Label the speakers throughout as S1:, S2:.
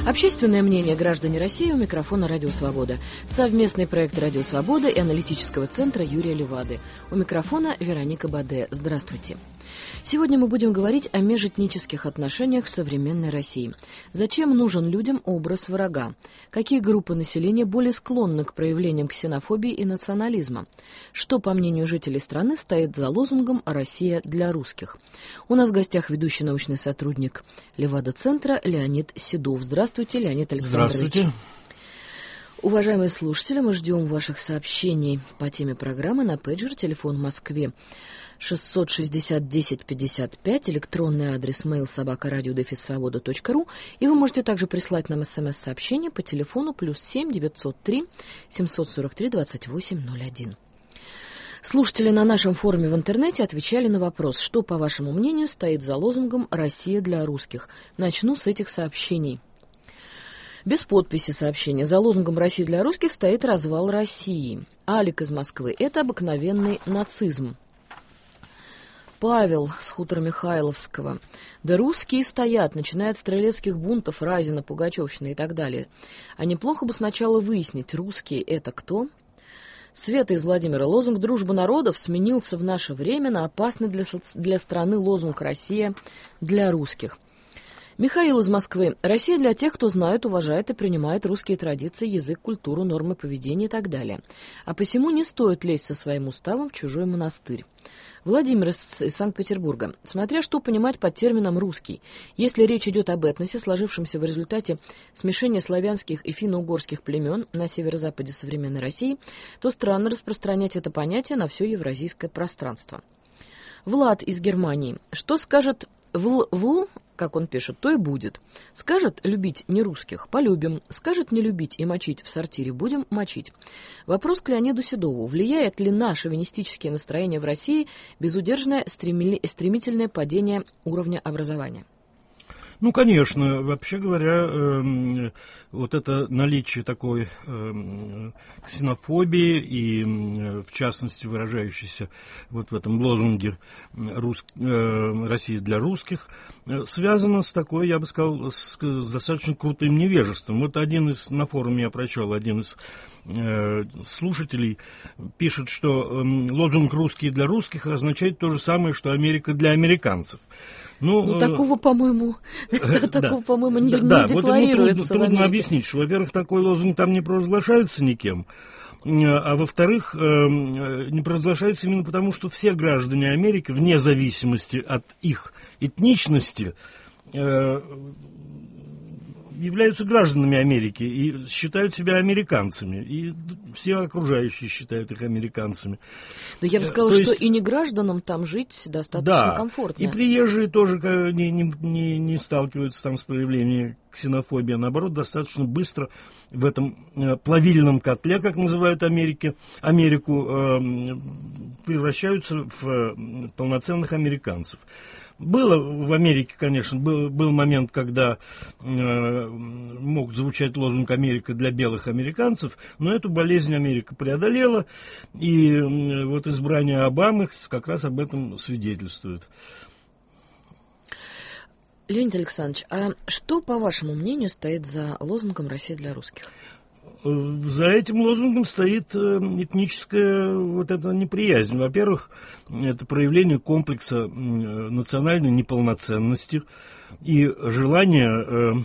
S1: Общественное мнение граждане России, у микрофона «Радио Свобода». Совместный проект «Радио Свобода» и аналитического центра Юрия Левады. У микрофона Вероника Баде. Здравствуйте. Сегодня мы будем говорить о межэтнических отношениях в современной России. Зачем нужен людям образ врага? Какие группы населения более склонны к проявлениям ксенофобии и национализма? Что, по мнению жителей страны, стоит за лозунгом «Россия для русских»? У нас в гостях ведущий научный сотрудник Левада-центра Леонид Седов. Здравствуйте, Леонид Александрович.
S2: Здравствуйте.
S1: Уважаемые слушатели, мы ждем ваших сообщений по теме программы на пейджер, телефон в Москве 660-1055, электронный адрес mail@radio-svoboda.ru, и вы можете также прислать нам смс-сообщение по телефону +7 903 743 2801. Слушатели на нашем форуме в интернете отвечали на вопрос, что, по вашему мнению, стоит за лозунгом «Россия для русских». Начну с этих сообщений. Без подписи сообщения. За лозунгом «Россия для русских» стоит развал России. Алик из Москвы. Это обыкновенный нацизм. Павел с хутора Михайловского. Да русские стоят, начиная от стрелецких бунтов, Разина, Пугачевщины и так далее. А неплохо бы сначала выяснить, русские это кто? Света из Владимира. Лозунг «Дружба народов» сменился в наше время на опасный для страны лозунг «Россия для русских». Михаил из Москвы. Россия для тех, кто знает, уважает и принимает русские традиции, язык, культуру, нормы поведения и так далее. А посему не стоит лезть со своим уставом в чужой монастырь. Владимир из Санкт-Петербурга. Смотря что понимать под термином «русский». Если речь идет об этносе, сложившемся в результате смешения славянских и финно-угорских племен на северо-западе современной России, то странно распространять это понятие на все евразийское пространство. Влад из Германии. Что скажет «вл», как он пишет, то и будет. Скажет любить не русских — полюбим. Скажет не любить и мочить в сортире — будем мочить. Вопрос к Леониду Седову. Влияет ли на шовинистические настроения в России безудержное стремительное падение уровня образования?
S2: Ну, конечно, вообще говоря, вот это наличие такой ксенофобии и, в частности, выражающейся вот в этом лозунге «Россия для русских», связано с такой, я бы сказал, с достаточно крутым невежеством. Вот на форуме я прочел, один из слушателей пишет, что лозунг «Русские для русских» означает то же самое, что «Америка для американцев».
S1: Такого, по-моему, не декларируется.
S2: Вот трудно объяснить, что, во-первых, такой лозунг там не провозглашается никем, а во-вторых, не провозглашается именно потому, что все граждане Америки, вне зависимости от их этничности, являются гражданами Америки и считают себя американцами. И все окружающие считают их американцами.
S1: Да я бы сказала, что и не гражданам там жить достаточно комфортно.
S2: И приезжие тоже не сталкиваются там с проявлением ксенофобии. Наоборот, достаточно быстро в этом плавильном котле, как называют Америку, превращаются в полноценных американцев. Было в Америке, конечно, был момент, когда мог звучать лозунг «Америка для белых американцев», но эту болезнь Америка преодолела, и вот избрание Обамы как раз об этом свидетельствует.
S1: Леонид Александрович, а что, по вашему мнению, стоит за лозунгом «Россия для русских»?
S2: За этим лозунгом стоит этническая вот эта неприязнь. Во-первых, это проявление комплекса национальной неполноценности и желание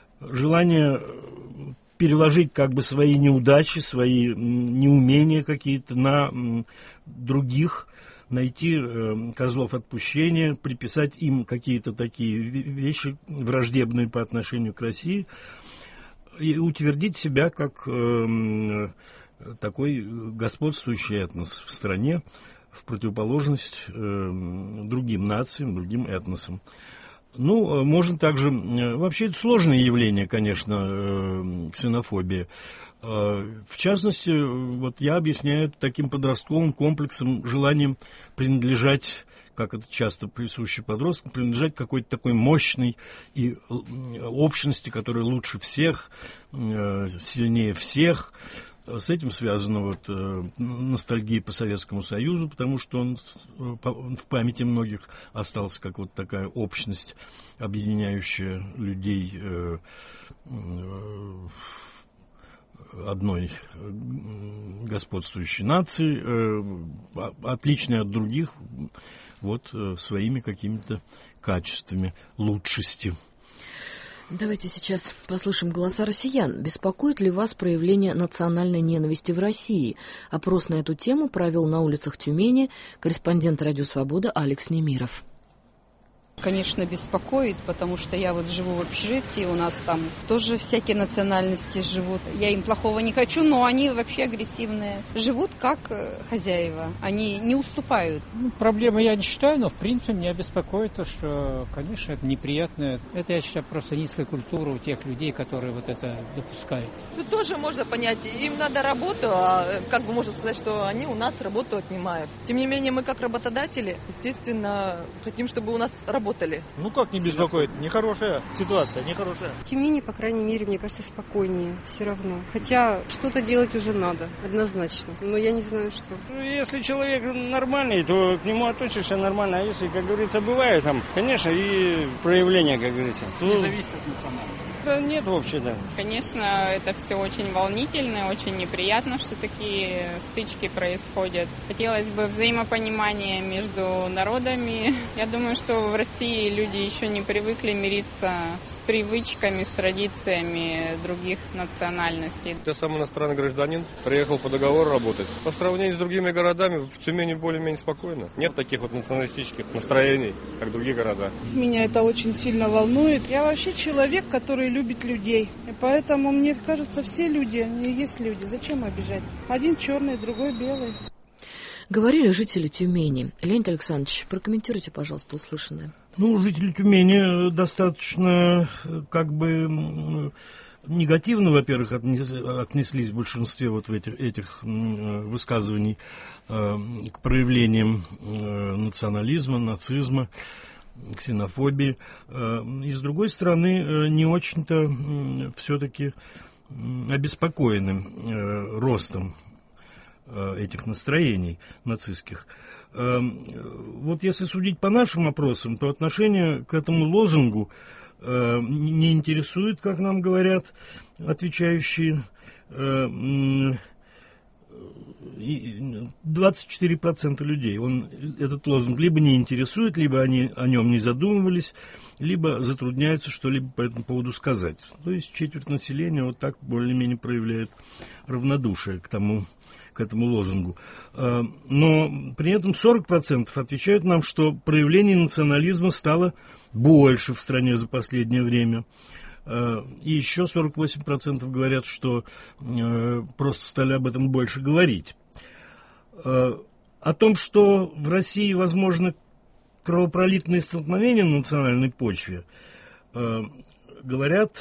S2: переложить как бы свои неудачи, свои неумения какие-то на других, найти козлов отпущения, приписать им какие-то такие вещи враждебные по отношению к России, и утвердить себя как такой господствующий этнос в стране, в противоположность другим нациям, другим этносам. Ну, можно также... Вообще, это сложное явление, конечно, ксенофобия. В частности, вот я объясняю таким подростковым комплексом, желанием принадлежать, как это часто присуще подросткам, принадлежать какой-то такой мощной и общности, которая лучше всех, сильнее всех. С этим связана вот ностальгия по Советскому Союзу, потому что он в памяти многих остался как вот такая общность, объединяющая людей одной господствующей нации, отличной от других вот своими какими-то качествами, лучшести.
S1: Давайте сейчас послушаем голоса россиян. Беспокоит ли вас проявление национальной ненависти в России? Опрос на эту тему провел на улицах Тюмени корреспондент «Радио Свобода» Алекс Немиров.
S3: Конечно, беспокоит, потому что я вот живу в общежитии, у нас там тоже всякие национальности живут. Я им плохого не хочу, но они вообще агрессивные. Живут как хозяева, они не уступают.
S4: Проблемы я не считаю, но в принципе меня беспокоит то, что, конечно, это неприятно. Это, я считаю, просто низкая культура у тех людей, которые вот это допускают.
S5: Тут тоже можно понять, им надо работу, а как бы можно сказать, что они у нас работу отнимают. Тем не менее, мы как работодатели, естественно, хотим, чтобы у нас работали.
S6: Ну как не беспокоит? Нехорошая ситуация, нехорошая.
S7: В Тюмени, по крайней мере, мне кажется, спокойнее все равно. Хотя что-то делать уже надо, однозначно. Но я не знаю, что.
S8: Если человек нормальный, то к нему относишься нормально. А если, как говорится, бывает там, конечно, и проявления, как говорится.
S9: Не зависит от национальности.
S8: Да нет вообще-то.
S10: Конечно, это все очень волнительно, очень неприятно, что такие стычки происходят. Хотелось бы взаимопонимания между народами. Я думаю, что в России люди еще не привыкли мириться с привычками, с традициями других национальностей.
S11: Я сам иностранный гражданин, приехал по договору работать. По сравнению с другими городами в Тюмени более-менее спокойно. Нет таких вот националистических настроений, как в других городах.
S12: Меня это очень сильно волнует. Я вообще человек, который любит людей. И поэтому, мне кажется, все люди, они есть люди. Зачем обижать? Один черный, другой белый.
S1: Говорили жители Тюмени. Леонид Александрович, прокомментируйте, пожалуйста, услышанное.
S2: Ну, жители Тюмени достаточно как бы негативно, во-первых, отнеслись в большинстве вот этих высказываний к проявлениям национализма, нацизма, ксенофобии. И, с другой стороны, не очень-то все-таки обеспокоены ростом этих настроений нацистских. Вот если судить по нашим опросам, то отношение к этому лозунгу не интересует, как нам говорят отвечающие. 24% людей этот лозунг либо не интересует, либо они о нем не задумывались, либо затрудняются что-либо по этому поводу сказать. То есть четверть населения вот так более-менее проявляет равнодушие к этому лозунгу. Но при этом 40% отвечают нам, что проявлений национализма стало больше в стране за последнее время. И еще 48% говорят, что просто стали об этом больше говорить. О том, что в России возможны кровопролитные столкновения на национальной почве, говорят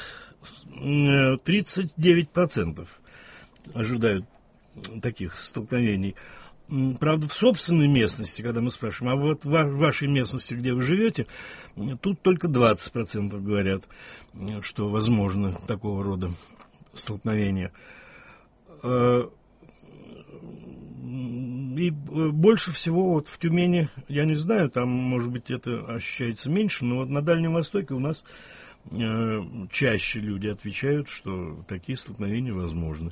S2: 39% ожидают таких столкновений. Правда, в собственной местности, когда мы спрашиваем, а вот в вашей местности, где вы живете, тут только 20% говорят, что возможно такого рода столкновения. И больше всего вот в Тюмени, я не знаю, там, может быть, это ощущается меньше, но вот на Дальнем Востоке у нас чаще люди отвечают, что такие столкновения возможны.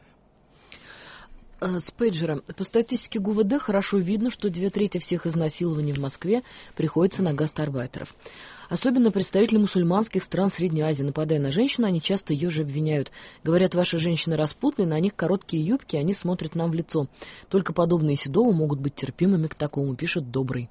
S1: С пейджера. По статистике ГУВД хорошо видно, что 2/3 всех изнасилований в Москве приходится на гастарбайтеров. Особенно представители мусульманских стран Средней Азии. Нападая на женщину, они часто ее же обвиняют. Говорят, ваши женщины распутные, на них короткие юбки, они смотрят нам в лицо. Только подобные Седову могут быть терпимыми к такому, пишет Добрый.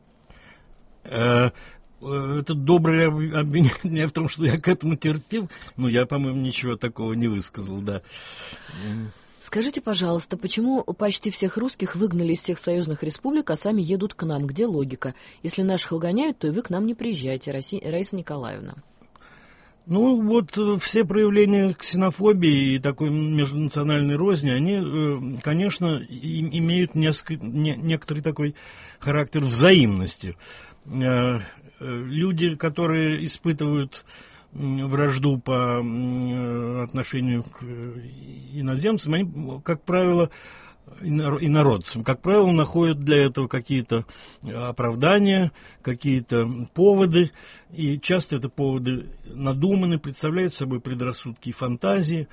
S2: Этот Добрый обвиняет меня в том, что я к этому терпел. Ну, я, по-моему, ничего такого не высказал, да.
S1: Скажите, пожалуйста, почему почти всех русских выгнали из всех союзных республик, а сами едут к нам? Где логика? Если наших выгоняют, то и вы к нам не приезжаете, Раиса Николаевна.
S2: Ну, вот все проявления ксенофобии и такой межнациональной розни, они, конечно, имеют некоторый такой характер взаимности. Люди, которые испытывают вражду по отношению к иноземцам, они, как правило, инородцам, как правило, находят для этого какие-то оправдания, какие-то поводы, и часто это поводы надуманы, представляют собой предрассудки и фантазии,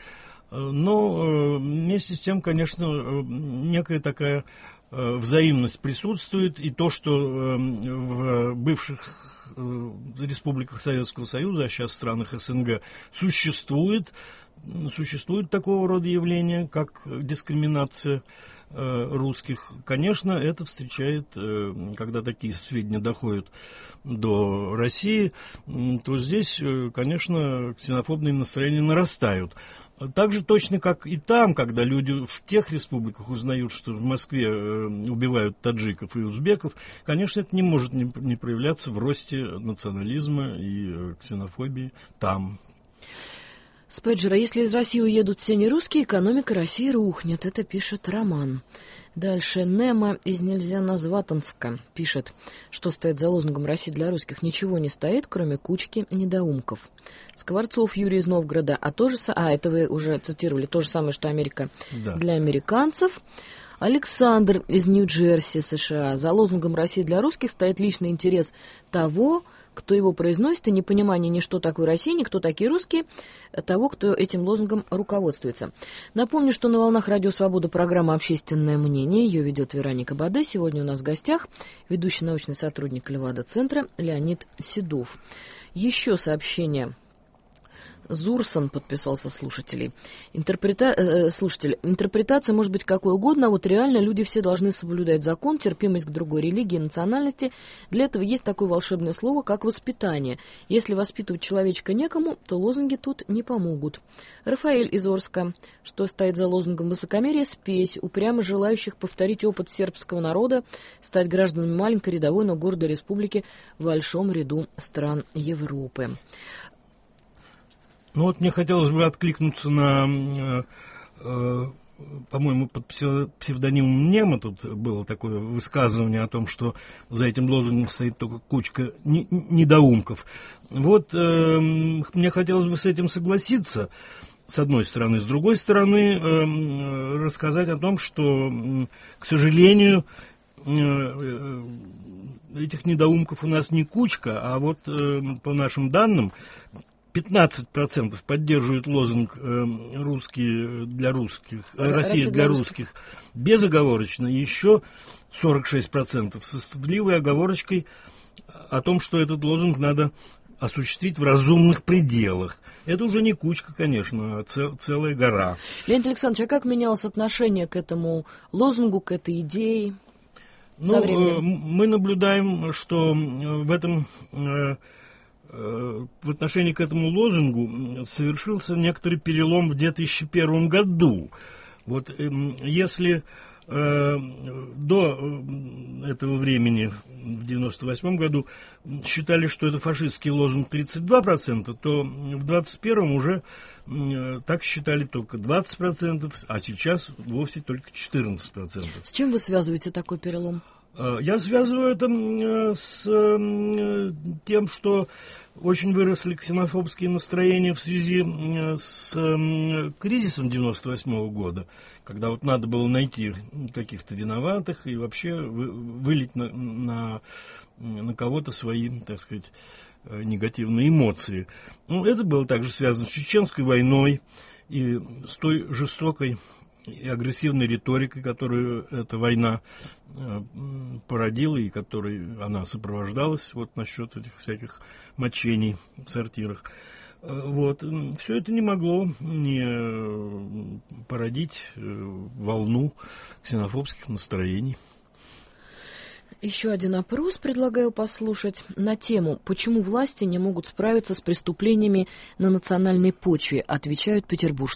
S2: но вместе с тем, конечно, некая такая взаимность присутствует, и то, что в бывших республиках Советского Союза, а сейчас в странах СНГ, существует такого рода явления, как дискриминация русских. Конечно, это встречает, когда такие сведения доходят до России, то здесь, конечно, ксенофобные настроения нарастают. Так же точно, как и там, когда люди в тех республиках узнают, что в Москве убивают таджиков и узбеков, конечно, это не может не проявляться в росте национализма и ксенофобии там.
S1: Спеджера, если из России уедут все нерусские, экономика России рухнет. Это пишет Роман. Дальше Нема из Нельзяназватанска пишет, что стоит за лозунгом «России для русских». Ничего не стоит, кроме кучки недоумков. Скворцов Юрий из Новгорода. Это вы уже цитировали. То же самое, что Америка для американцев. Александр из Нью-Джерси, США. За лозунгом «Россия для русских» стоит личный интерес того, кто его произносит, и непонимание ни что такое Россия, ни кто такие русские, того, кто этим лозунгом руководствуется. Напомню, что на волнах Радио Свобода программа «Общественное мнение». Ее ведет Вероника Баде. Сегодня у нас в гостях ведущий научный сотрудник Левада-центра Леонид Седов. Еще сообщение. Зурсон подписался слушатель. Интерпретация может быть какой угодно, а вот реально люди все должны соблюдать закон, терпимость к другой религии, национальности. Для этого есть такое волшебное слово, как воспитание. Если воспитывать человечка некому, то лозунги тут не помогут. Рафаэль из Орска. Что стоит за лозунгом высокомерия? Спесь, упрямо желающих повторить опыт сербского народа, стать гражданами маленькой рядовой, но гордой республики в большом ряду стран Европы.
S2: Ну вот мне хотелось бы откликнуться на, по-моему, под псевдонимом Нема тут было такое высказывание о том, что за этим лозунгом стоит только кучка недоумков. Вот мне хотелось бы с этим согласиться, с одной стороны. С другой стороны, рассказать о том, что, к сожалению, этих недоумков у нас не кучка, а вот по нашим данным 15% поддерживают лозунг «Русские для русских», «Россия для русских» безоговорочно, еще 46% со стыдливой оговорочкой о том, что этот лозунг надо осуществить в разумных пределах. Это уже не кучка, конечно, а целая гора.
S1: Леонид Александрович, а как менялось отношение к этому лозунгу, к этой идее?
S2: Мы наблюдаем, что в отношении к этому лозунгу совершился некоторый перелом в 2001 году. Вот если до этого времени, в 1998 году, считали, что это фашистский лозунг 32%, то в 2021 уже так считали только 20%, а сейчас вовсе только 14%.
S1: С чем вы связываете такой перелом?
S2: Я связываю это с тем, что очень выросли ксенофобские настроения в связи с кризисом 1998 года, когда вот надо было найти каких-то виноватых и вообще вылить на кого-то свои, так сказать, негативные эмоции. Это было также связано с Чеченской войной и с той жестокой и агрессивной риторикой, которую эта война породила и которой она сопровождалась вот насчет этих всяких мочений в сортирах. Вот. Все это не могло не породить волну ксенофобских настроений.
S1: Еще один опрос предлагаю послушать на тему «Почему власти не могут справиться с преступлениями на национальной почве?» отвечают петербуржцы.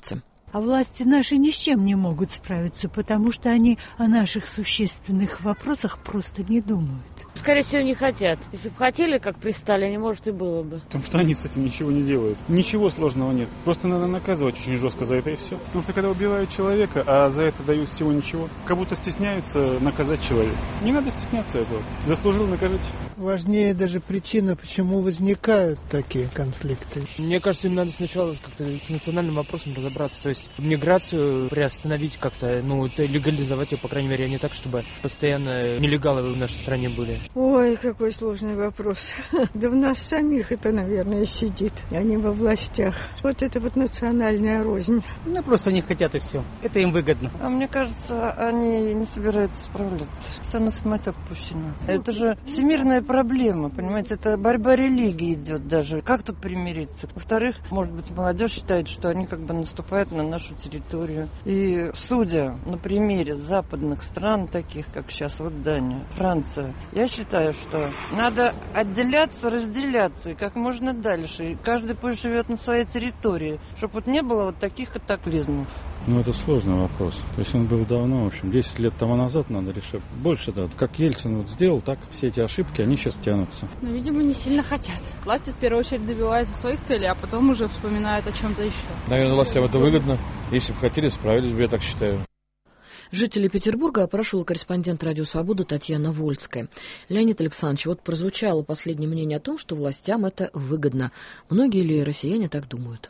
S9: А власти наши ни с чем не могут справиться, потому что они о наших существенных вопросах просто не думают.
S13: Скорее всего, не хотят. Если бы хотели, как при Сталине, может, и было бы.
S14: Потому что они с этим ничего не делают. Ничего сложного нет. Просто надо наказывать очень жестко за это и все. Потому что когда убивают человека, а за это дают всего ничего, как будто стесняются наказать человека. Не надо стесняться этого. Заслужил — накажите.
S15: Важнее даже причина, почему возникают такие конфликты.
S16: Мне кажется, им надо сначала как-то с национальным вопросом разобраться. То есть миграцию приостановить как-то, легализовать ее, по крайней мере, а не так, чтобы постоянно нелегалы в нашей стране были.
S17: Ой, какой сложный вопрос. Да в нас самих это, наверное, сидит, а не во властях. Вот это вот национальная рознь.
S18: Просто не хотят и все. Это им выгодно.
S19: А мне кажется, они не собираются справляться. Вся на самотек пущена. Это же всемирная проблема, понимаете? Это борьба религии идет даже. Как тут примириться? Во-вторых, может быть, молодежь считает, что они как бы наступают на нашу территорию. И судя на примере западных стран, таких как сейчас вот Дания, Франция, я считаю, что надо отделяться, разделяться и как можно дальше. И каждый пусть живет на своей территории, чтобы вот не было вот таких катаклизмов.
S14: Это сложный вопрос. То есть он был давно, в общем, 10 лет тому назад надо решить. Больше, да. Как Ельцин сделал, так все эти ошибки, они сейчас тянутся.
S20: Видимо, не сильно хотят. Власти в первую очередь добиваются своих целей, а потом уже вспоминают о чем-то еще.
S11: Наверное, властям это выгодно. Если бы хотели, справились бы, я так считаю.
S1: Жители Петербурга опрашивала корреспондент «Радио Свобода» Татьяна Вольская. Леонид Александрович, вот прозвучало последнее мнение о том, что властям это выгодно. Многие ли россияне так думают?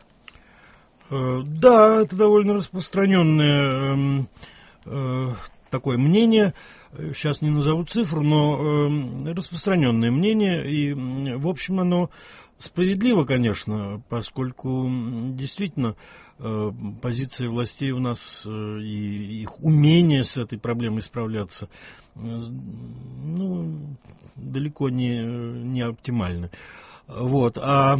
S2: Да, это довольно распространенное такое мнение. Сейчас не назову цифру, но распространенное мнение. И, в общем, оно справедливо, конечно, поскольку действительно позиция властей у нас и их умение с этой проблемой справляться далеко не оптимальны. Вот. А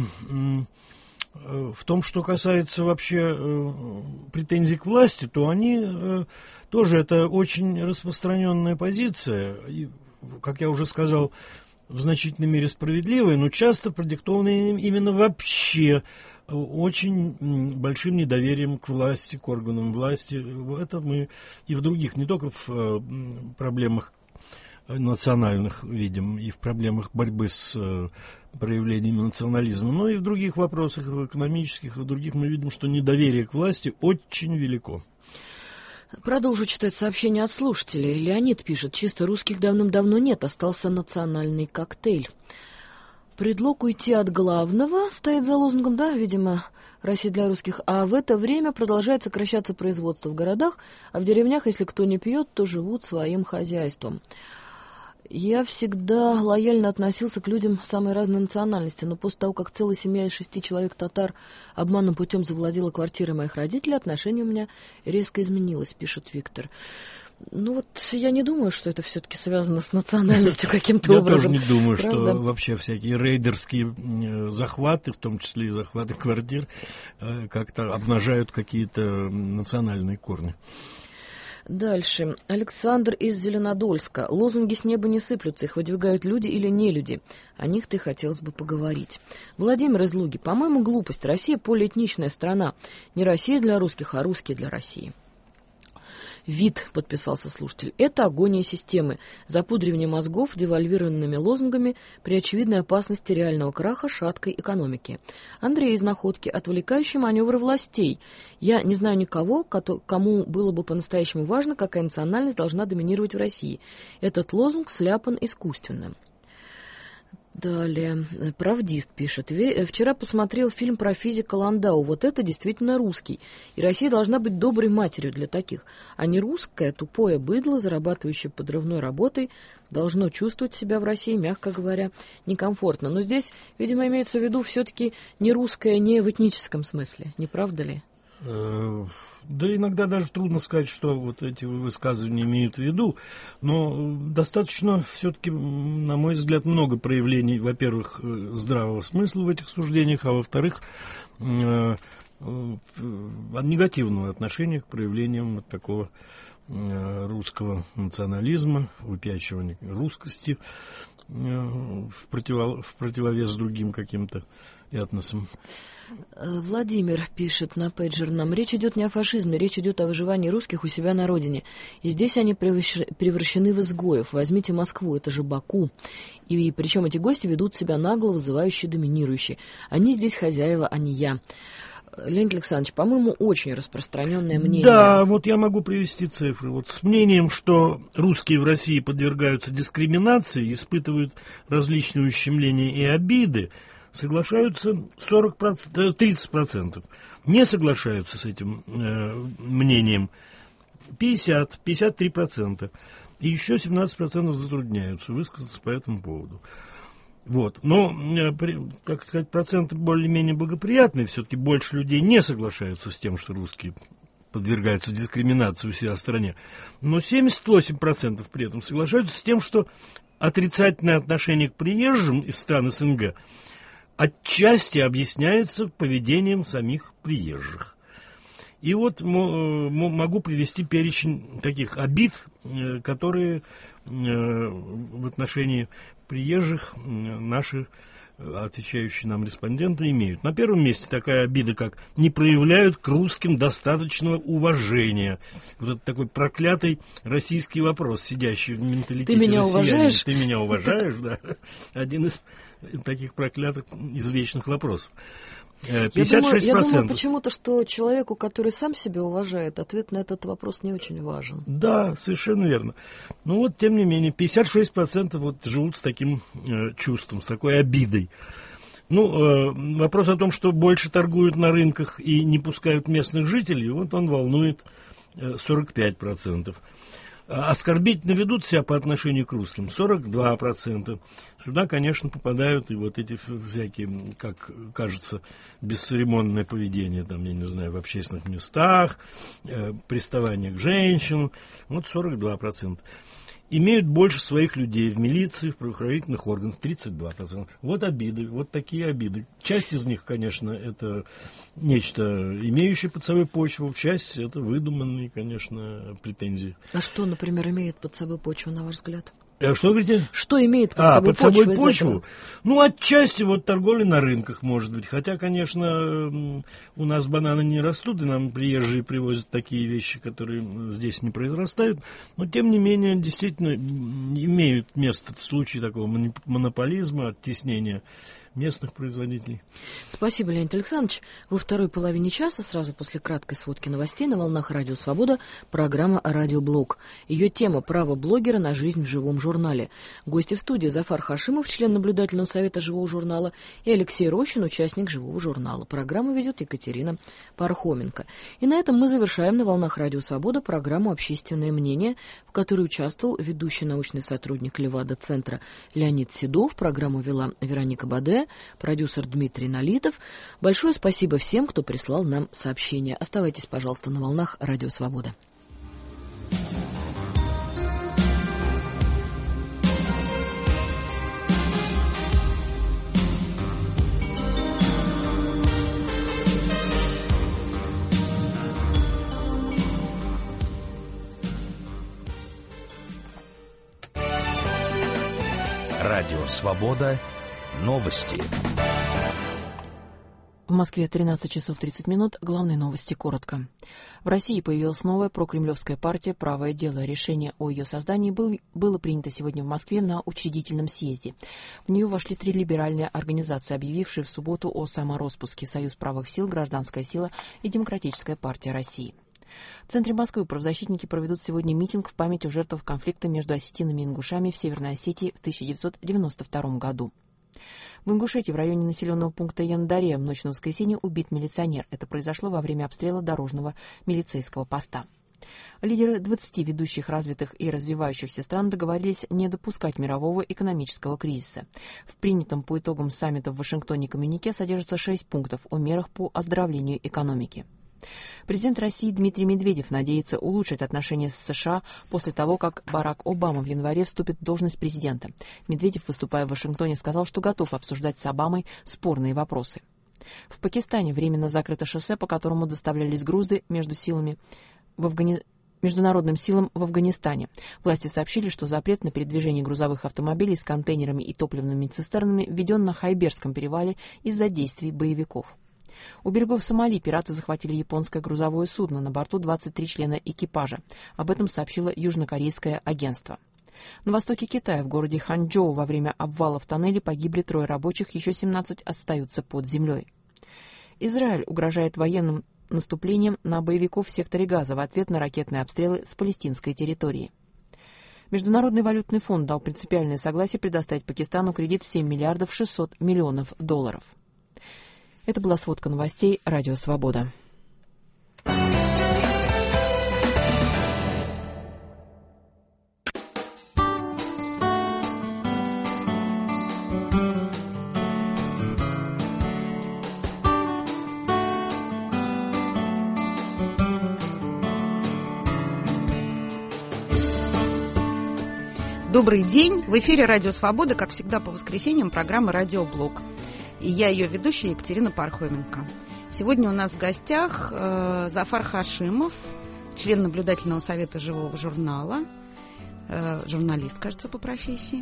S2: в том, что касается вообще претензий к власти, то они тоже, это очень распространенная позиция, и, как я уже сказал, в значительной мере справедливая, но часто продиктованная именно вообще очень большим недоверием к власти, к органам власти. Это мы и в других, не только в проблемах национальных видим, и в проблемах борьбы с проявлениями национализма, но и в других вопросах, в экономических, и в других мы видим, что недоверие к власти очень велико.
S1: Продолжу читать сообщение от слушателей. Леонид пишет: чисто русских давным-давно нет, остался национальный коктейль. Предлог уйти от главного стоит за лозунгом, да, видимо, Россия для русских, а в это время продолжает сокращаться производство в городах, а в деревнях, если кто не пьет, то живут своим хозяйством. Я всегда лояльно относился к людям самой разной национальности, но после того, как целая семья из 6 человек татар обманным путем завладела квартирой моих родителей, отношение у меня резко изменилось, пишет Виктор. Я не думаю, что это все-таки связано с национальностью каким-то образом.
S2: Я тоже не думаю, что вообще всякие рейдерские захваты, в том числе и захваты квартир, как-то обнажают какие-то национальные корни.
S1: Дальше. Александр из Зеленодольска. Лозунги с неба не сыплются, их выдвигают люди или не люди. О них-то и хотелось бы поговорить. Владимир из Луги. По-моему, глупость. Россия полиэтничная страна. Не Россия для русских, а русские для России. Вид, подписался слушатель, это агония системы, запудривание мозгов девальвированными лозунгами при очевидной опасности реального краха шаткой экономики. Андрей из Находки, отвлекающий маневр властей. Я не знаю никого, кому было бы по-настоящему важно, какая национальность должна доминировать в России. Этот лозунг сляпан искусственно. Далее. Правдист пишет. Вчера посмотрел фильм про физика Ландау. Вот это действительно русский. И Россия должна быть доброй матерью для таких. А не русское, тупое быдло, зарабатывающее подрывной работой, должно чувствовать себя в России, мягко говоря, некомфортно. Но здесь, видимо, имеется в виду все-таки не русское, не в этническом смысле. Не правда ли?
S2: Да иногда даже трудно сказать, что вот эти высказывания имеют в виду, но достаточно все-таки, на мой взгляд, много проявлений, во-первых, здравого смысла в этих суждениях, а во-вторых, негативного отношения к проявлениям вот такого русского национализма, выпячивания русскости в противовес другим каким-то этносам.
S1: Владимир пишет на пейджер нам: речь идет не о фашизме, речь идет о выживании русских у себя на родине. И здесь они превращены в изгоев. Возьмите Москву, это же Баку. И причем эти гости ведут себя нагло, вызывающе, доминирующе. Они здесь хозяева, а не я. Леонид Александрович, по-моему, очень распространенное мнение.
S2: Да, вот я могу привести цифры. Вот с мнением, что русские в России подвергаются дискриминации, испытывают различные ущемления и обиды, соглашаются 30%. Не соглашаются с этим мнением 53%. И еще 17% затрудняются высказаться по этому поводу. Вот. Но, так сказать, проценты более-менее благоприятные. Все-таки больше людей не соглашаются с тем, что русские подвергаются дискриминации у себя в стране. Но 78% при этом соглашаются с тем, что отрицательное отношение к приезжим из стран СНГ отчасти объясняется поведением самих приезжих. И вот могу привести перечень таких обид, которые в отношении приезжих наши отвечающие нам респонденты имеют. На первом месте такая обида, как не проявляют к русским достаточного уважения. Вот это такой проклятый российский вопрос, сидящий в менталитете
S1: россиян. Ты меня
S2: россиянина.
S1: уважаешь?
S2: Ты меня уважаешь, да. Один из таких проклятых, извечных вопросов. 56%.
S1: Я думаю почему-то, что человеку, который сам себя уважает, ответ на этот вопрос не очень важен.
S2: Да, совершенно верно. Но вот, тем не менее, 56% вот живут с таким чувством, с такой обидой. Ну, вопрос о том, что больше торгуют на рынках и не пускают местных жителей, вот он волнует 45%. Оскорбительно ведут себя по отношению к русским 42%. Сюда, конечно, попадают и вот эти всякие, как кажется, бесцеремонное поведение, там, я не знаю, в общественных местах, приставание к женщинам, вот 42%. Имеют больше своих людей в милиции, в правоохранительных органах, 32%. Вот обиды, вот такие обиды. Часть из них, конечно, это нечто, имеющее под собой почву, часть это выдуманные, конечно, претензии.
S1: А что, например, имеет под собой почву, на ваш взгляд?
S2: Что говорите?
S1: Что имеет под собой почву?
S2: Ну, отчасти вот торговля на рынках, может быть. Хотя, конечно, у нас бананы не растут, и нам приезжие привозят такие вещи, которые здесь не произрастают. Но, тем не менее, действительно имеют место случаи такого монополизма, оттеснения местных производителей.
S1: Спасибо, Леонид Александрович. Во второй половине часа, сразу после краткой сводки новостей, на волнах Радио Свобода, программа «Радиоблог». Ее тема «Право блогера на жизнь в живом журнале». Гости в студии: Зафар Хашимов, член наблюдательного совета живого журнала, и Алексей Рощин, участник живого журнала. Программу ведет Екатерина Пархоменко. И на этом мы завершаем на волнах Радио Свобода программу «Общественное мнение», в которой участвовал ведущий научный сотрудник Левада-центра Леонид Седов. Программу вела Вероника Баде, продюсер Дмитрий Налитов. Большое спасибо всем, кто прислал нам сообщения. Оставайтесь, пожалуйста, на волнах Радио Свобода.
S21: Радио Свобода. Новости.
S22: В Москве 13 часов 30 минут. Главные новости коротко. В России появилась новая прокремлевская партия «Правое дело». Решение о ее создании было принято сегодня в Москве на учредительном съезде. В нее вошли 3 либеральные организации, объявившие в субботу о самороспуске: Союз правых сил, Гражданская сила и Демократическая партия России. В центре Москвы правозащитники проведут сегодня митинг в память о жертвах конфликта между осетинами и ингушами в Северной Осетии в 1992 году. В Ингушетии в районе населенного пункта Яндаре в ночь на воскресенье убит милиционер. Это произошло во время обстрела дорожного милицейского поста. Лидеры 20 ведущих развитых и развивающихся стран договорились не допускать мирового экономического кризиса. В принятом по итогам саммита в Вашингтоне коммюнике содержится 6 пунктов о мерах по оздоровлению экономики. Президент России Дмитрий Медведев надеется улучшить отношения с США после того, как Барак Обама в январе вступит в должность президента. Медведев, выступая в Вашингтоне, сказал, что готов обсуждать с Обамой спорные вопросы. В Пакистане временно закрыто шоссе, по которому доставлялись грузы международным силам в Афганистане. Власти сообщили, что запрет на передвижение грузовых автомобилей с контейнерами и топливными цистернами введен на Хайберском перевале из-за действий боевиков. У берегов Сомали пираты захватили японское грузовое судно, на борту 23 члена экипажа. Об этом сообщило южнокорейское агентство. На востоке Китая, в городе Ханчжоу, во время обвала в тоннеле погибли 3 рабочих, еще 17 остаются под землей. Израиль угрожает военным наступлением на боевиков в секторе Газа в ответ на ракетные обстрелы с палестинской территории. Международный валютный фонд дал принципиальное согласие предоставить Пакистану кредит в 7 миллиардов 600 миллионов долларов. Это была сводка новостей «Радио Свобода».
S3: Добрый день. В эфире «Радио Свобода», как всегда, по воскресеньям программа «Радиоблог». И я ее ведущая Екатерина Пархоменко. Сегодня у нас в гостях Зафар Хашимов, член наблюдательного совета «Живого журнала», журналист, кажется, по профессии,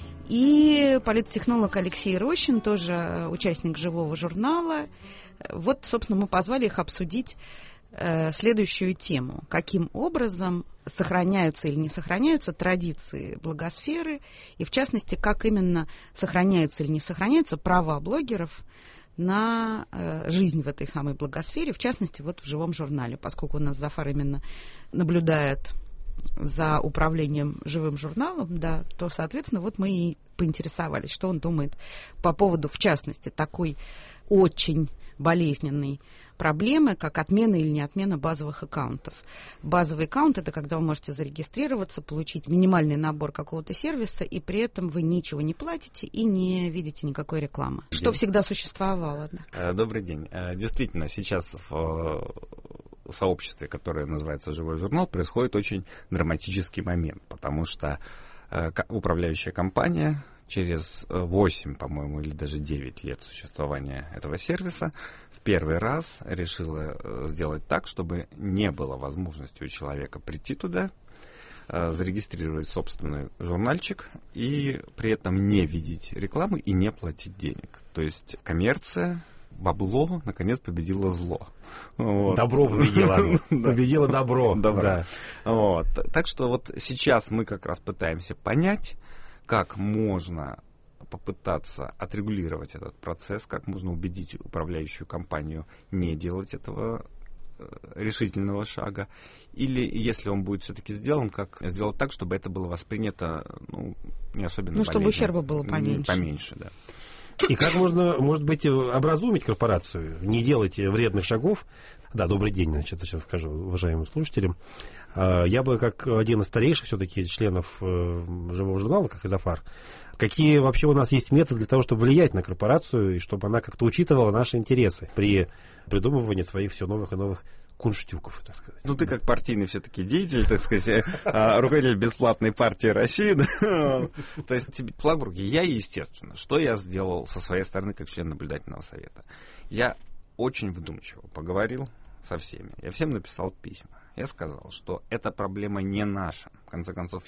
S3: и политтехнолог Алексей Рощин, тоже участник «Живого журнала». Вот, собственно, мы позвали их обсудить следующую тему. Каким образом сохраняются или не сохраняются традиции блогосферы, и, в частности, как именно сохраняются или не сохраняются права блогеров на жизнь в этой самой блогосфере, в частности, вот в «Живом журнале», поскольку у нас Зафар именно наблюдает за управлением «Живым журналом», да, то, соответственно, вот мы и поинтересовались, что он думает по поводу, в частности, такой очень болезненной проблемы, как отмена или не отмена базовых аккаунтов. Базовый аккаунт — это когда вы можете зарегистрироваться, получить минимальный набор какого-то сервиса, и при этом вы ничего не платите и не видите никакой рекламы. Что всегда существовало. Да?
S4: Добрый день. Действительно, сейчас в сообществе, которое называется «Живой журнал», происходит очень драматический момент, потому что управляющая компания через 8, по-моему, или даже 9 лет существования этого сервиса в первый раз решила сделать так, чтобы не было возможности у человека прийти туда, зарегистрировать собственный журнальчик и при этом не видеть рекламы и не платить денег. То есть коммерция, бабло, наконец, победило зло. Вот.
S23: Добро победило. Победило добро.
S4: Да. Вот. Так что вот сейчас мы как раз пытаемся понять, как можно попытаться отрегулировать этот процесс, как можно убедить управляющую компанию не делать этого решительного шага, или, если он будет все-таки сделан, как сделать так, чтобы это было воспринято не особенно болезненно.
S3: Чтобы ущерба было поменьше.
S4: Поменьше, да.
S23: И как можно, может быть, образумить корпорацию, не делать вредных шагов? Да, добрый день, значит, сейчас скажу уважаемым слушателям. Я бы, как один из старейших все-таки членов «Живого журнала», как и Зафар, какие вообще у нас есть методы для того, чтобы влиять на корпорацию, и чтобы она как-то учитывала наши интересы при придумывании своих все новых и новых кунштюков, так сказать.
S4: Ты как партийный все-таки деятель, так сказать, руководитель бесплатной партии России, да? То есть флаг в руки. Я, естественно, что я сделал со своей стороны как член наблюдательного совета? Я очень вдумчиво поговорил со всеми. Я всем написал письма. Я сказал, что эта проблема не наша. В конце концов,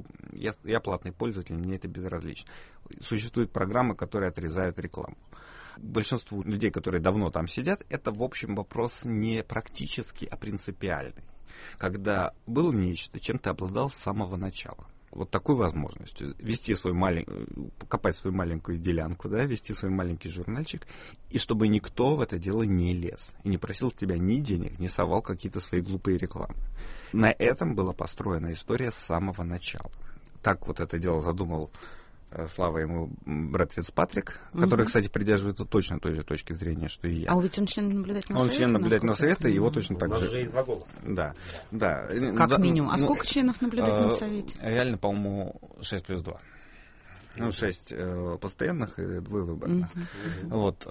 S4: я платный пользователь, мне это безразлично. Существуют программы, которые отрезают рекламу. Большинству людей, которые давно там сидят, это, в общем, вопрос не практический, а принципиальный. Когда было нечто, чем ты обладал с самого начала. Вот такой возможностью вести копать свою маленькую делянку, да, вести свой маленький журнальчик, и чтобы никто в это дело не лез и не просил тебя ни денег, не совал какие-то свои глупые рекламы. На этом была построена история с самого начала. Так вот это дело задумал, слава ему, Брэд Фицпатрик, который, кстати, придерживается точно той же точки зрения, что и я.
S3: А ведь он член наблюдательного совета?
S4: Он член наблюдательного совета, и его точно так же.
S23: У нас же есть 2 голоса.
S4: Да.
S3: Как минимум. А сколько членов наблюдательного совета?
S4: Реально, по-моему, 6+2. 6 постоянных и 2 выборных. Вот.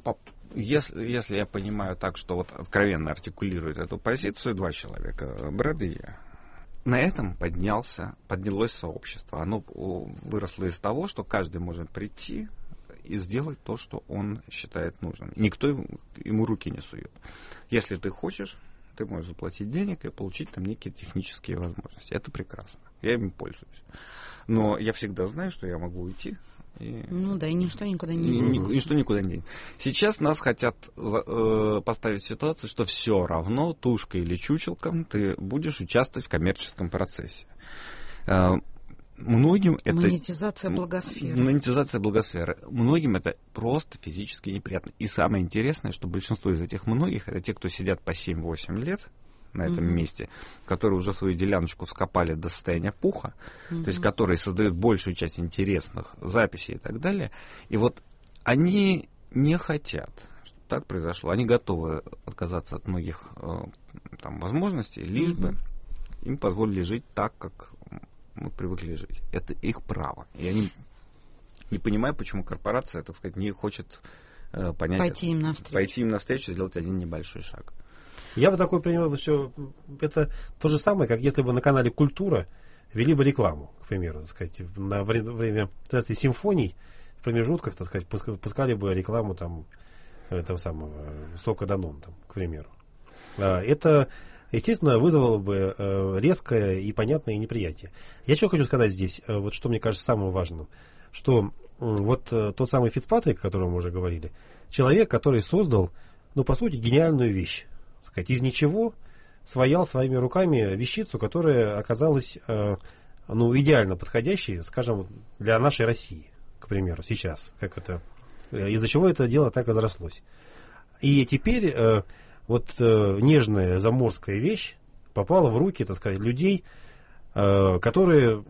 S4: Если я понимаю так, что вот откровенно артикулирует эту позицию 2 человека, Брэд и я, на этом поднялось сообщество. Оно выросло из того, что каждый может прийти и сделать то, что он считает нужным. Никто ему руки не сует. Если ты хочешь, ты можешь заплатить денег и получить там некие технические возможности. Это прекрасно. Я ими пользуюсь. Но я всегда знаю, что я могу уйти.
S3: И ничто никуда не денется.
S4: Ничто никуда не денется. Сейчас нас хотят поставить в ситуацию, что все равно, тушка или чучелком, ты будешь участвовать в коммерческом процессе. Многим это...
S3: Монетизация благосферы.
S4: Монетизация благосферы. Многим это просто физически неприятно. И самое интересное, что большинство из этих многих, это те, кто сидят по 7-8 лет на этом месте, которые уже свою деляночку вскопали до состояния пуха, то есть которые создают большую часть интересных записей и так далее. И вот они не хотят, чтобы так произошло. Они готовы отказаться от многих там, возможностей, лишь бы им позволили жить так, как мы привыкли жить. Это их право. Я не понимаю, почему корпорация, так сказать, не хочет понять...
S3: Пойти им
S4: навстречу, сделать один небольшой шаг.
S23: Я бы такой принял, что это то же самое, как если бы на канале «Культура» вели бы рекламу, к примеру, так сказать, на время этой симфоний в промежутках, так сказать, пускали бы рекламу там этого самого сока Данон, там, к примеру. Это, естественно, вызвало бы резкое и понятное неприятие. Я что хочу сказать здесь, вот что мне кажется самым важным, что вот тот самый Фицпатрик, о котором мы уже говорили, человек, который создал, по сути, гениальную вещь. Сказать, из ничего своял своими руками вещицу, которая оказалась идеально подходящей, скажем, для нашей России, к примеру, сейчас. Из-за чего это дело так разрослось. И теперь нежная заморская вещь попала в руки, так сказать, людей, которые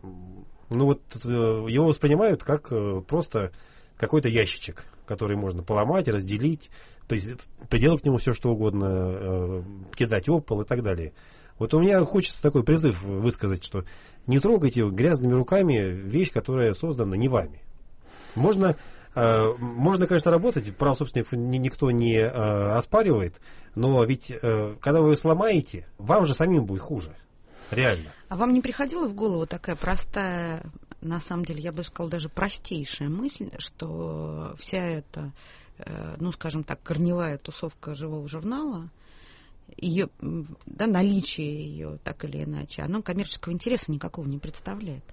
S23: его воспринимают как просто какой-то ящичек, который можно поломать, разделить, то есть приделать к нему все, что угодно, кидать об пол и так далее. Вот у меня хочется такой призыв высказать, что не трогайте грязными руками вещь, которая создана не вами. Можно, конечно, работать, прав собственников никто не оспаривает, но ведь когда вы ее сломаете, вам же самим будет хуже. Реально.
S3: А вам не приходила в голову такая простая, на самом деле, я бы сказала, даже простейшая мысль, что вся эта, скажем так, корневая тусовка живого журнала, ее, наличие ее так или иначе, оно коммерческого интереса никакого не представляет?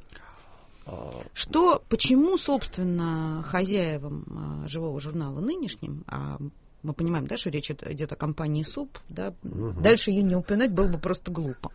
S3: Почему, собственно, хозяевам живого журнала нынешним, мы понимаем, что речь идет о компании СУП, дальше ее не упоминать было бы просто глупо.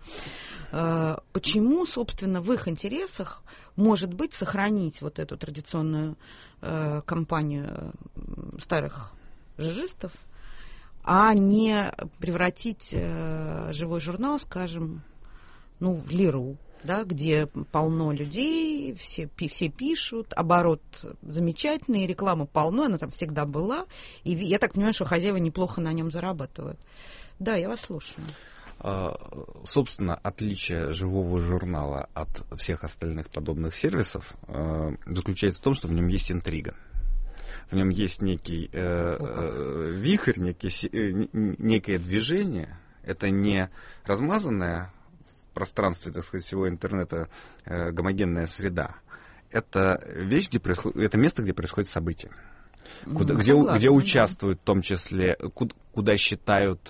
S3: Почему, собственно, в их интересах может быть сохранить вот эту традиционную компанию старых жижистов, а не превратить живой журнал, скажем, в Леру, где полно людей, все пишут, оборот замечательный, рекламы полно, она там всегда была, и я так понимаю, что хозяева неплохо на нем зарабатывают. Да, я вас слушаю.
S4: Собственно, отличие живого журнала от всех остальных подобных сервисов заключается в том, что в нем есть интрига. В нем есть некий вихрь, некое движение. Это не размазанное в пространстве, так сказать, всего интернета гомогенная среда. Это вещь, это место, где происходят события. Где участвуют, в том числе, куда считают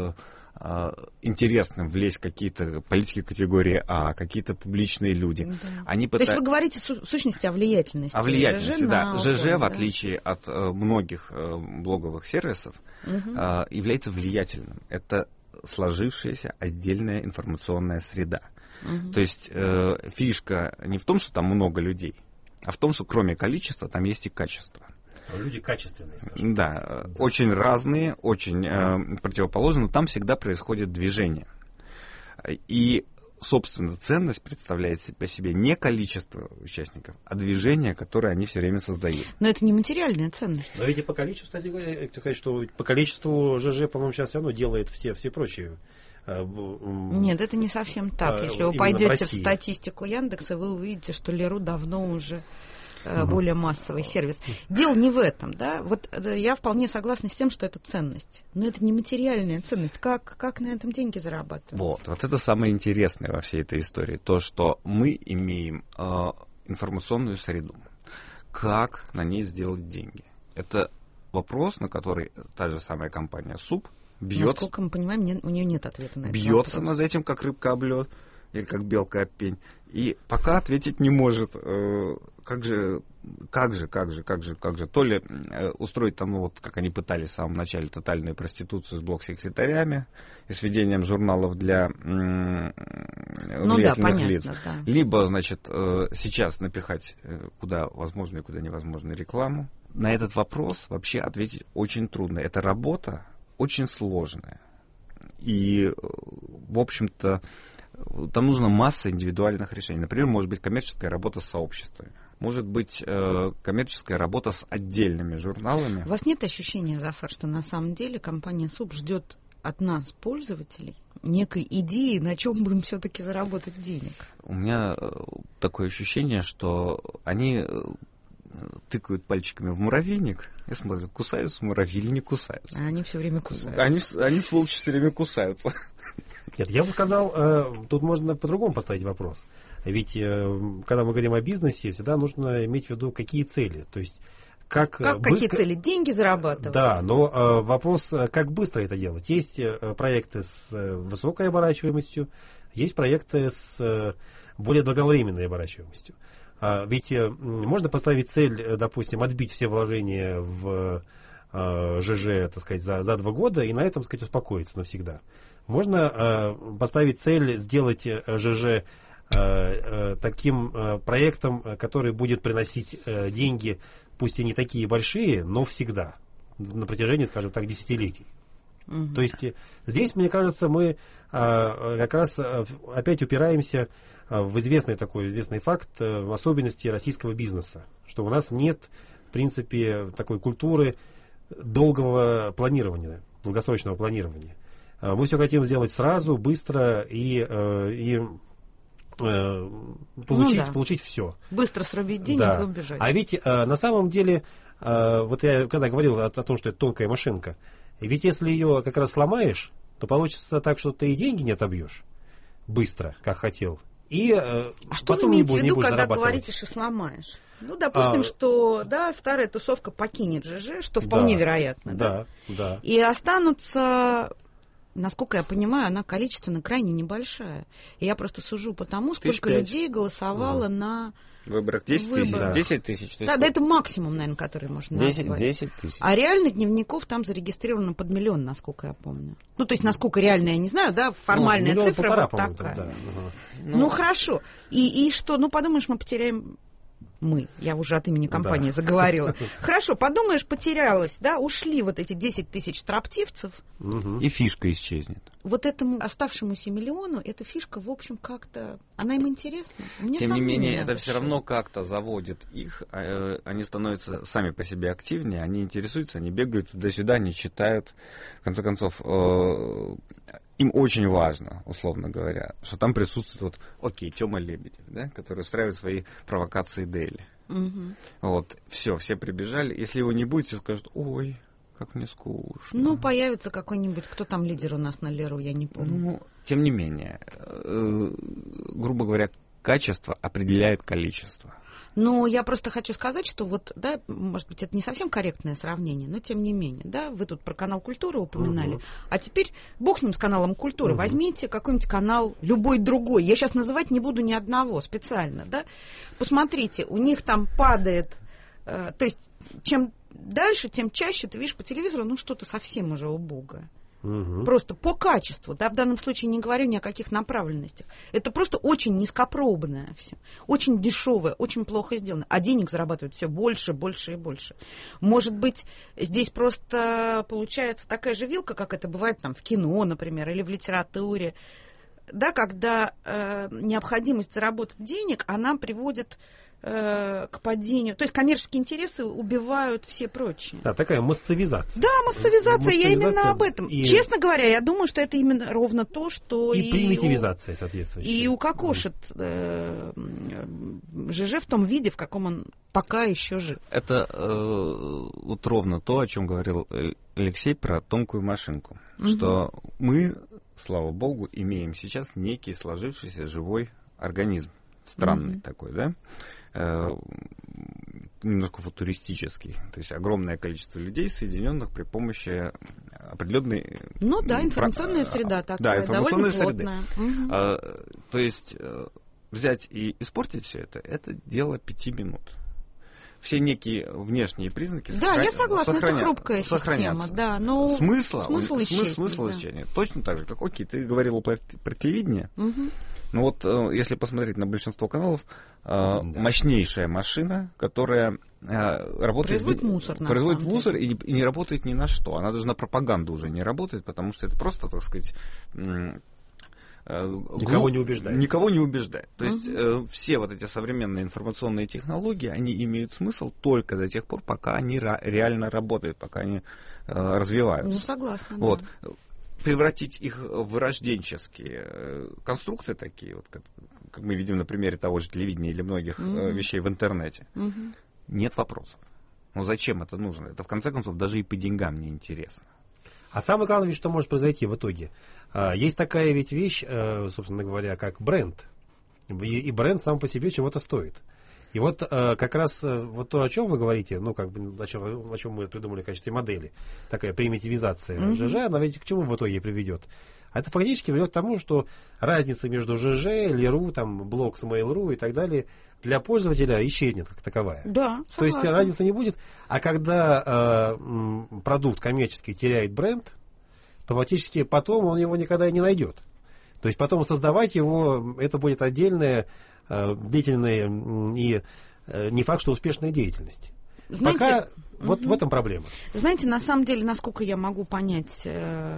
S4: интересным влезть какие-то политики категории А, какие-то публичные люди.
S3: Да. То есть вы говорите в сущности о влиятельности.
S4: О влиятельности, да. ЖЖ, в отличие от многих блоговых сервисов, является влиятельным. Это сложившаяся отдельная информационная среда. То есть фишка не в том, что там много людей, а в том, что кроме количества там есть и качество.
S23: Люди качественные, скажем.
S4: Да, очень разные, очень противоположные, но там всегда происходит движение. И, собственно, ценность представляет по себе не количество участников, а движение, которое они все время создают.
S3: Но это не материальная ценность.
S23: Но ведь и по количеству, кстати говоря, что по количеству ЖЖ, по-моему, сейчас все равно делает все прочие.
S3: Нет, это не совсем так. Если вы пойдете в статистику Яндекса, вы увидите, что Леру давно уже более массовый сервис. Дело не в этом, да. Вот я вполне согласна с тем, что это ценность. Но это не материальная ценность. Как на этом деньги зарабатывать?
S4: Вот это самое интересное во всей этой истории. То, что мы имеем информационную среду, как на ней сделать деньги. Это вопрос, на который та же самая компания СУП бьется.
S3: Насколько мы понимаем, у нее нет ответа на это.
S4: Бьется над этим, как рыбка об лед, или как белка об пень. И пока ответить не может, как же, то ли устроить там, вот как они пытались в самом начале, тотальную проституцию с блок-секретарями и с ведением журналов для влиятельных лиц. Да. Либо, значит, сейчас напихать куда возможно и куда невозможно рекламу. На этот вопрос вообще ответить очень трудно. Эта работа очень сложная. И, в общем-то, там нужна масса индивидуальных решений. Например, может быть коммерческая работа с сообществами. Может быть коммерческая работа с отдельными журналами.
S3: У вас нет ощущения, Зафар, что на самом деле компания СУП ждет от нас, пользователей, некой идеи, на чем будем все-таки заработать денег?
S4: У меня такое ощущение, что они тыкают пальчиками в муравейник и смотрят, кусаются муравьи или не кусаются.
S3: А они все время кусаются.
S4: Они сволочи, все время кусаются.
S23: Нет, я бы сказал, тут можно по-другому поставить вопрос. Ведь, когда мы говорим о бизнесе, всегда нужно иметь в виду, какие цели. То есть,
S3: какие цели? Деньги зарабатывать?
S23: Да, но вопрос, как быстро это делать. Есть проекты с высокой оборачиваемостью, есть проекты с более долговременной оборачиваемостью. Ведь можно поставить цель, допустим, отбить все вложения в ЖЖ, так сказать, за 2 года и на этом, так сказать, успокоиться навсегда. Можно поставить цель сделать ЖЖ таким проектом, который будет приносить деньги, пусть и не такие большие, но всегда, на протяжении, скажем так, десятилетий. Угу. То есть здесь, мне кажется, мы как раз опять упираемся в известный факт, в особенности российского бизнеса, что у нас нет, в принципе, такой культуры долгого планирования, долгосрочного планирования. Мы все хотим сделать сразу, быстро и получить все.
S3: Быстро срубить денег и убежать.
S23: А ведь на самом деле, вот я когда говорил о том, что это тонкая машинка, ведь если ее как раз сломаешь, то получится так, что ты и деньги не отобьешь быстро, как хотел. И
S3: что вы имеете в виду, когда говорите, что сломаешь? Ну, допустим, что старая тусовка покинет ЖЖ, что вполне вероятно.
S23: Да.
S3: И останутся, насколько я понимаю, она количественно крайне небольшая. И я просто сужу по тому, сколько людей голосовало на
S4: выборах. 10 тысяч.
S3: Да, это максимум, наверное, который можно назвать.
S4: 10 тысяч.
S3: А реально дневников там зарегистрировано под 1 миллион, насколько я помню. Ну, то есть, насколько реально, я не знаю, формальная цифра вот такая. Да. Ну, хорошо. И что? Ну, подумаешь, мы потеряем... Я уже от имени компании заговорила. Хорошо, подумаешь, потерялось, ушли вот эти 10 тысяч строптивцев.
S4: И фишка исчезнет.
S3: Вот этому оставшемуся миллиону, эта фишка, в общем, как-то... Она им интересна.
S4: Тем не менее, это все равно как-то заводит их. Они становятся сами по себе активнее, они интересуются, они бегают туда-сюда, они читают. В конце концов, им очень важно, условно говоря, что там присутствует Тёма Лебедев, который устраивает свои провокации Дели. Вот, все прибежали. Если его не будет, все скажут, ой, как мне скучно.
S3: Ну, появится какой-нибудь, кто там лидер у нас на Леру, я не помню.
S4: Ну, тем не менее, грубо говоря, качество определяет количество.
S3: Ну, я просто хочу сказать, что может быть, это не совсем корректное сравнение, но тем не менее, вы тут про канал «Культура» упоминали, а теперь бог с ним, с каналом «Культура», возьмите какой-нибудь канал, любой другой, я сейчас называть не буду ни одного специально, посмотрите, у них там падает, то есть, чем дальше, тем чаще ты видишь по телевизору, что-то совсем уже убогое. Просто по качеству, в данном случае не говорю ни о каких направленностях. Это просто очень низкопробное все. Очень дешевое, очень плохо сделано. А денег зарабатывают все больше, больше и больше. Может быть, здесь просто получается такая же вилка, как это бывает в кино, например, или в литературе. Когда необходимость заработать денег, она приводит к падению. То есть коммерческие интересы убивают все прочие.
S23: Да, такая массовизация.
S3: Да, массовизация, я именно об этом. Честно говоря, я думаю, что это именно ровно то, что
S23: и примитивизация соответствующая.
S3: И укокошит ЖЖ в том виде, в каком он пока еще жив.
S4: Это вот ровно то, о чем говорил Алексей про тонкую машинку. Что мы, слава богу, имеем сейчас некий сложившийся живой организм. Странный такой, немножко футуристический. То есть огромное количество людей, соединенных при помощи определенной...
S3: Ну да, информационная среда такая,
S4: да, информационная
S3: довольно плотная.
S4: То есть взять и испортить все это дело 5 минут. Все некие внешние признаки
S3: я согласна, это хрупкая система. Да, но
S4: смысл
S3: исчезнет,
S4: исчезнет. Точно так же, как, ты говорила про телевидение. Ну вот, если посмотреть на большинство каналов, мощнейшая машина, которая работает... Производит мусор и не работает ни на что. Она даже на пропаганду уже не работает, потому что это просто, так сказать...
S23: Никого не убеждает.
S4: Никого не убеждает. То есть все вот эти современные информационные технологии, они имеют смысл только до тех пор, пока они реально работают, пока они развиваются.
S3: Ну, согласна.
S4: Вот. Да. Превратить их в вырожденческие конструкции такие, вот, как мы видим на примере того же телевидения или многих вещей в интернете, нет вопросов. Но зачем это нужно? Это, в конце концов, даже и по деньгам не интересно.
S23: А самое главное, что может произойти в итоге. Есть такая ведь вещь, собственно говоря, как бренд. И бренд сам по себе чего-то стоит. И вот как раз вот то, о чем вы говорите, ну, как бы, о чем мы придумали в качестве модели, такая примитивизация ЖЖ, она ведь к чему в итоге приведет? А это фактически ведет к тому, что разница между ЖЖ, Леру, там, Блокс, Mail.ru и так далее для пользователя исчезнет как таковая.
S3: Да, согласна.
S23: То есть разницы не будет. А когда продукт коммерческий теряет бренд, то фактически потом он его никогда и не найдет. То есть потом создавать его, это будет отдельная длительная и не факт, что успешная деятельность.
S3: Знаете,
S23: пока вот в этом проблема.
S3: Знаете, на самом деле, насколько я могу понять,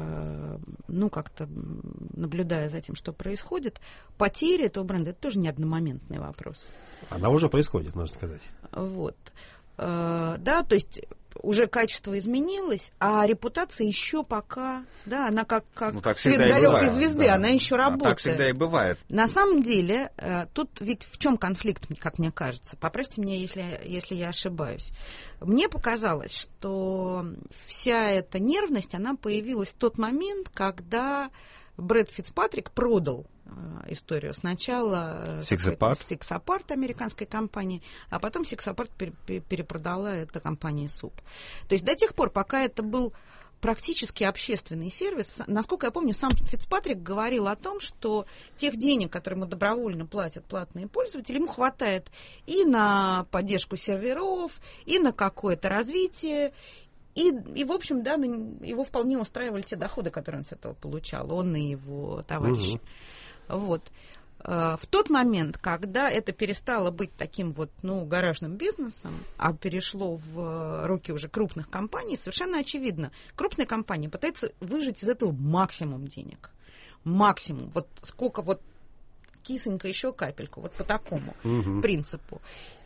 S3: ну, как-то наблюдая за тем, что происходит, потеря этого бренда — это тоже не одномоментный вопрос.
S23: Она уже происходит, можно сказать.
S3: Вот. Да, то есть уже качество изменилось, а репутация еще пока, да, она как свет далекой звезды, да, она еще работает.
S4: Так всегда и бывает.
S3: На самом деле, тут ведь в чем конфликт, как мне кажется? Поправьте меня, если я ошибаюсь. Мне показалось, что вся эта нервность, она появилась в тот момент, когда Брэд Фицпатрик продал историю. Сначала Six Apart американской компании, а потом Six Apart перепродала это компании СУП. То есть до тех пор, пока это был практически общественный сервис, насколько я помню, сам Фицпатрик говорил о том, что тех денег, которые ему добровольно платят платные пользователи, ему хватает и на поддержку серверов, и на какое-то развитие. И, в общем, да, его вполне устраивали те доходы, которые он с этого получал, он и его товарищи. Вот. В тот момент, когда это перестало быть таким вот, ну, гаражным бизнесом, а перешло в руки уже крупных компаний, совершенно очевидно, крупные компании пытаются выжать из этого максимум денег. Максимум. Вот сколько вот кисонька, еще капельку, вот по такому принципу.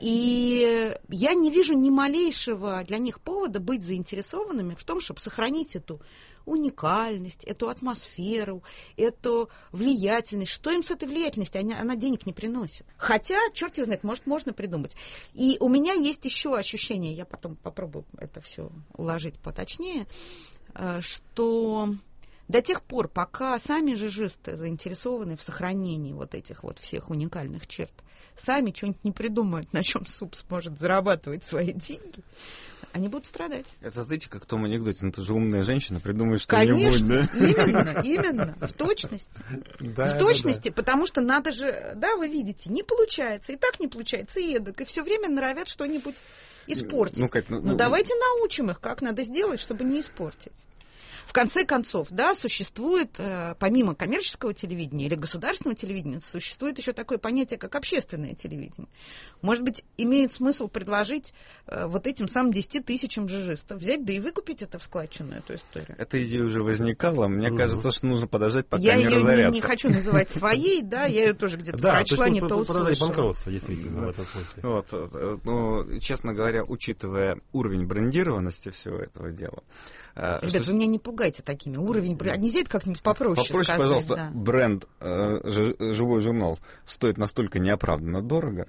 S3: И я не вижу ни малейшего для них повода быть заинтересованными в том, чтобы сохранить эту уникальность, эту атмосферу, эту влиятельность. Что им с этой влиятельностью? Она денег не приносит. Хотя, черт его знает, может, можно придумать. И у меня есть еще ощущение, я потом попробую это все уложить поточнее, что до тех пор, пока сами ЖЖисты заинтересованы в сохранении вот этих вот всех уникальных черт, сами что-нибудь не придумают, на чем СУП сможет зарабатывать свои деньги, они будут страдать.
S4: Это, знаете, как в том анекдоте, ну ты же умная женщина, придумай что-нибудь, да?
S3: Именно, в точности. В точности, потому что надо же, да, вы видите, не получается, и так не получается, и эдак, и все время норовят что-нибудь испортить. Ну, давайте научим их, как надо сделать, чтобы не испортить. В конце концов, да, существует, помимо коммерческого телевидения или государственного телевидения, существует еще такое понятие, как общественное телевидение. Может быть, имеет смысл предложить вот этим самым 10 тысячам ЖЖистов взять, да и выкупить это в складчину, эту историю.
S4: Эта идея уже возникала. Мне кажется, что нужно подождать, пока
S3: я
S4: не разорятся.
S3: Я ее не хочу называть своей, да, я ее тоже где-то прочла, не то услышала.
S23: Банкротство, действительно, в этом смысле.
S4: Вот, ну, честно говоря, учитывая уровень брендированности всего этого дела.
S3: Ребят, вы меня не пугайте такими. Уровень бренда. Нельзя это как-нибудь попроще сказать.
S4: Пожалуйста,
S3: да.
S4: Бренд «Живой журнал» стоит настолько неоправданно дорого,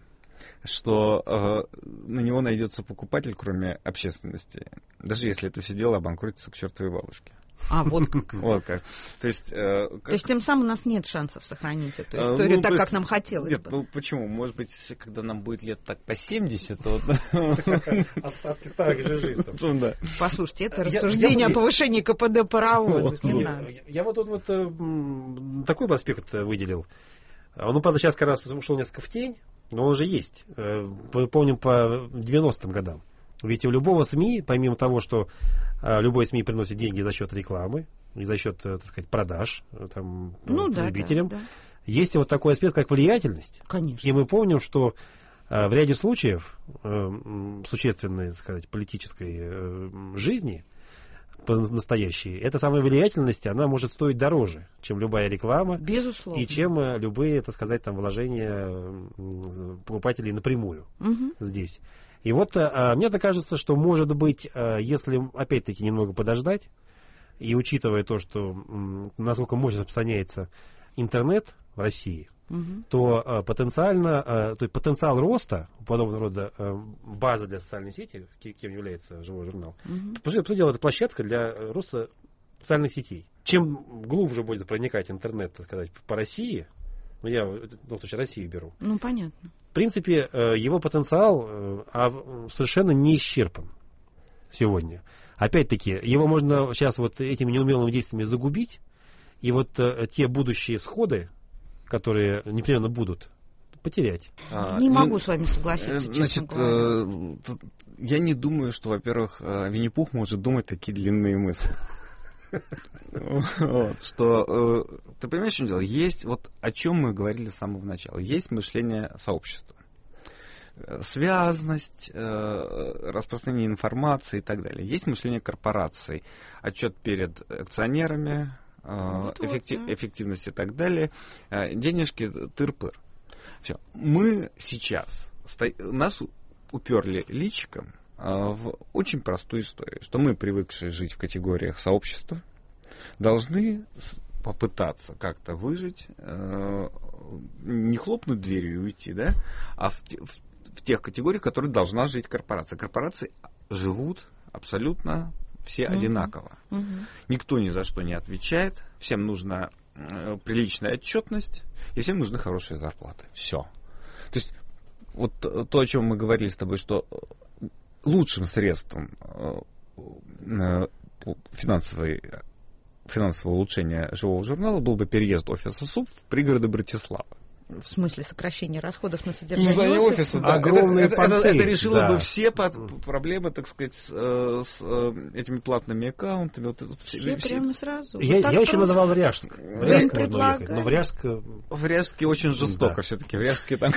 S4: что на него найдется покупатель, кроме общественности. Даже если это все дело обанкротится к чертовой бабушке.
S1: Вот как.
S4: Вот как. То есть
S3: тем самым у нас нет шансов сохранить эту историю так, как нам хотелось бы.
S4: Нет, почему? Может быть, когда нам будет лет так по 70, то...
S23: Остатки старых жижистов.
S3: Послушайте, это рассуждение о повышении КПД паровоза.
S23: Я вот тут такой бы аспект выделил. Он, правда, сейчас как раз ушел несколько в тень, но он уже есть. Мы помним по 90-м годам. Ведь у любого СМИ, помимо того, что любой СМИ приносит деньги за счет рекламы и за счет, так сказать, продаж потребителям, есть вот такой аспект, как влиятельность.
S3: Конечно.
S23: И мы помним, что в ряде случаев существенной, так сказать, политической жизни настоящей, эта самая влиятельность, она может стоить дороже, чем любая реклама.
S3: Безусловно.
S23: И чем любые, так сказать, там, вложения покупателей напрямую здесь. И вот мне кажется, что, может быть, если, опять-таки, немного подождать, и учитывая то, что насколько мощно распространяется интернет в России, то потенциал роста подобного рода базы для социальной сети, кем является живой журнал, по сути дела, это площадка для роста социальных сетей. Чем глубже будет проникать интернет, так сказать, по России, я в данном случае Россию беру.
S3: Понятно.
S23: В принципе, его потенциал совершенно не исчерпан сегодня. Опять-таки, его можно сейчас вот этими неумелыми действиями загубить, и вот те будущие сходы, которые непременно будут, потерять.
S3: Не могу с вами согласиться, честно говоря.
S4: Я не думаю, что, во-первых, Винни-Пух может думать такие длинные мысли. Что, ты понимаешь, что дело? Есть, вот о чем мы говорили с самого начала, есть мышление сообщества. Связность, распространение информации и так далее. Есть мышление корпораций, отчет перед акционерами, эффективность и так далее, денежки, тыр-пыр. Все. Мы сейчас, нас уперли личиком в очень простую историю, что мы, привыкшие жить в категориях сообщества, должны попытаться как-то выжить, не хлопнуть дверью и уйти, да, а в тех категориях, в которых должна жить корпорация. Корпорации живут абсолютно все одинаково. Никто ни за что не отвечает, всем нужна приличная отчетность, и всем нужны хорошие зарплаты. Все. То есть вот то, о чем мы говорили с тобой, что лучшим средством финансового улучшения живого журнала был бы переезд офиса СУП в пригороды Братиславы.
S3: В смысле сокращения расходов на содержание
S4: название офиса? Да.
S23: Огромные
S4: это решило бы все проблемы, так сказать, с этими платными аккаунтами.
S3: Все прямо сразу.
S23: Я еще называл Ряжск. В Ряжск можно ехать, но
S4: в Ряжске очень жестоко все-таки. В Ряжске там